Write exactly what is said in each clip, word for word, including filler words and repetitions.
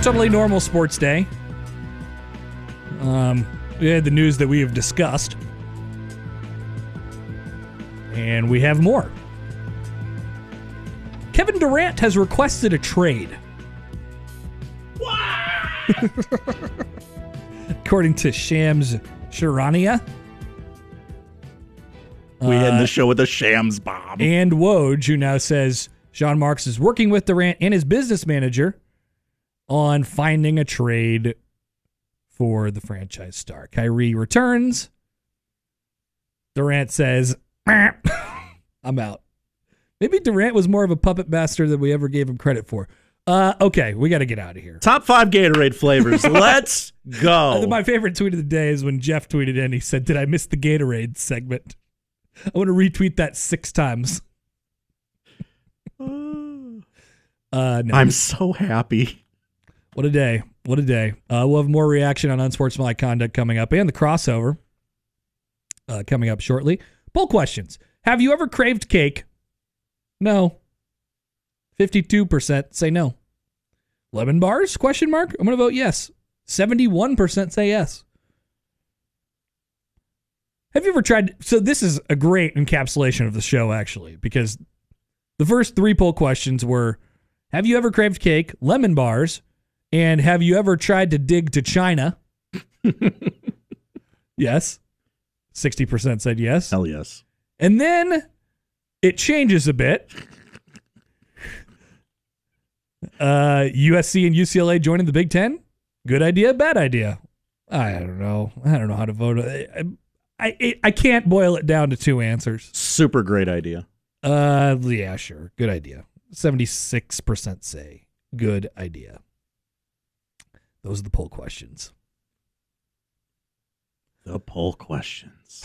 totally normal sports day. Um, we had the news that we have discussed. And we have more. Kevin Durant has requested a trade. According to Shams Charania. We uh, end the show with a Shams bomb. And Woj, who now says Sean Marks is working with Durant and his business manager on finding a trade for the franchise star. Kyrie returns. Durant says, I'm out. Maybe Durant was more of a puppet master than we ever gave him credit for. Uh, okay, we got to get out of here. Top five Gatorade flavors. Let's go. My favorite tweet of the day is when Jeff tweeted in. He said, did I miss the Gatorade segment? I want to retweet that six times. uh, no. I'm so happy. What a day. What a day. Uh, we'll have more reaction on unsportsmanlike conduct coming up and the crossover uh, coming up shortly. Poll questions. Have you ever craved cake? No. fifty-two percent say no. Lemon bars? Question mark. I'm going to vote yes. seventy-one percent say yes. Have you ever tried? So this is a great encapsulation of the show, actually, because the first three poll questions were, have you ever craved cake, lemon bars, and have you ever tried to dig to China? Yes. sixty percent said yes. Hell yes. And then it changes a bit. Uh, U S C and U C L A joining the Big Ten? Good idea, bad idea? I don't know. I don't know how to vote. I, I, I can't boil it down to two answers. Super great idea. Uh, yeah, sure. Good idea. seventy-six percent say good idea. Those are the poll questions. The poll questions.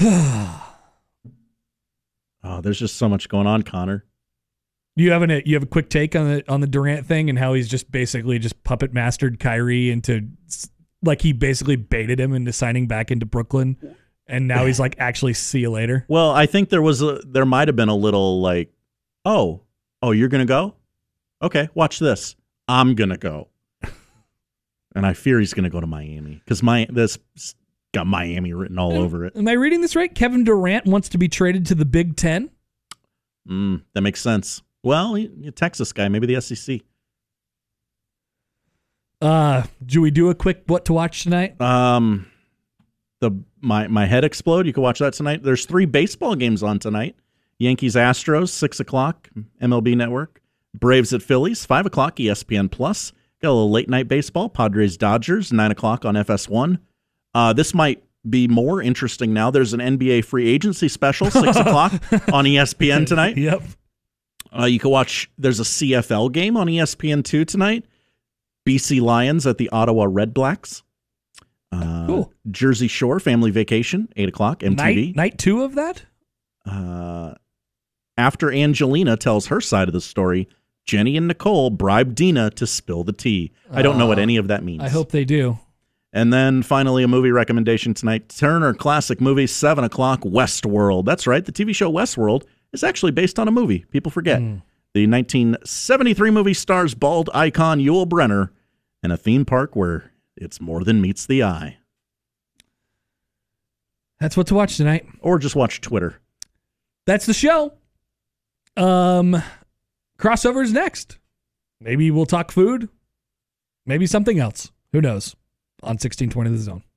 Oh, there's just so much going on, Connor. You have a you have a quick take on the on the Durant thing and how he's just basically just puppet mastered Kyrie into, like, he basically baited him into signing back into Brooklyn, and now he's like, actually, see you later. Well, I think there was a there might have been a little like, oh, oh, you're gonna go? Okay, watch this. I'm gonna go, and I fear he's gonna go to Miami because my this got Miami written all am, over it. Am I reading this right? Kevin Durant wants to be traded to the Big Ten. Mm, that makes sense. Well, you're a Texas guy, maybe the S E C. Uh, do we do a quick what to watch tonight? Um, the my my head explode. You can watch that tonight. There's three baseball games on tonight. Yankees Astros, six o'clock, M L B Network. Braves at Phillies, five o'clock, E S P N Plus. Got a little late night baseball. Padres Dodgers, nine o'clock on F S one. Uh, this might be more interesting now. There's an N B A free agency special, six o'clock on E S P N tonight. Yep. Uh, you can watch, there's a C F L game on E S P N two tonight. B C Lions at the Ottawa Red Blacks. Uh, cool. Jersey Shore Family Vacation, eight o'clock, M T V. Night, night two of that? Uh, after Angelina tells her side of the story, Jenny and Nicole bribe Dina to spill the tea. I don't know what any of that means. I hope they do. And then finally, a movie recommendation tonight. Turner Classic Movies, seven o'clock, Westworld. That's right, the T V show Westworld is actually based on a movie. People forget. Mm. The nineteen seventy-three movie stars bald icon Yul Brynner in a theme park where it's more than meets the eye. That's what to watch tonight. Or just watch Twitter. That's the show. Um, crossover's next. Maybe we'll talk food. Maybe something else. Who knows? On sixteen twenty The Zone.